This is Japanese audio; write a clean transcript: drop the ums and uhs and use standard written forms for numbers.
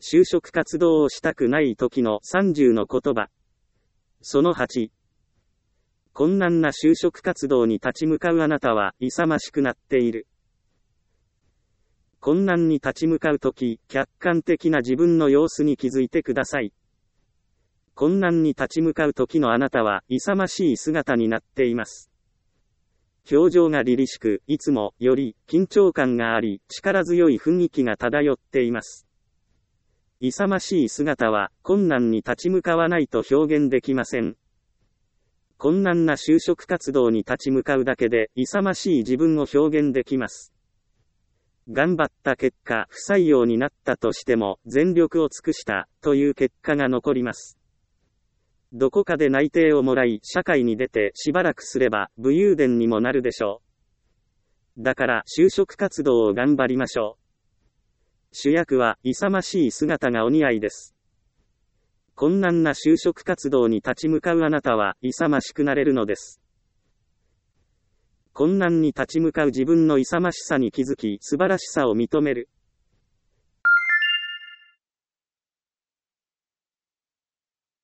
就職活動をしたくない時の30の言葉。その8。困難な就職活動に立ち向かうあなたは勇ましくなっている。困難に立ち向かうとき、客観的な自分の様子に気づいてください。困難に立ち向かうときのあなたは勇ましい姿になっています。表情が凛々しく、いつもより緊張感があり、力強い雰囲気が漂っています。勇ましい姿は困難に立ち向かわないと表現できません。困難な就職活動に立ち向かうだけで勇ましい自分を表現できます。頑張った結果、不採用になったとしても、全力を尽くしたという結果が残ります。どこかで内定をもらい、社会に出てしばらくすれば、武勇伝にもなるでしょう。だから、就職活動を頑張りましょう。主役は、勇ましい姿がお似合いです。困難な就職活動に立ち向かうあなたは、勇ましくなれるのです。困難に立ち向かう自分の勇ましさに気づき、素晴らしさを認める。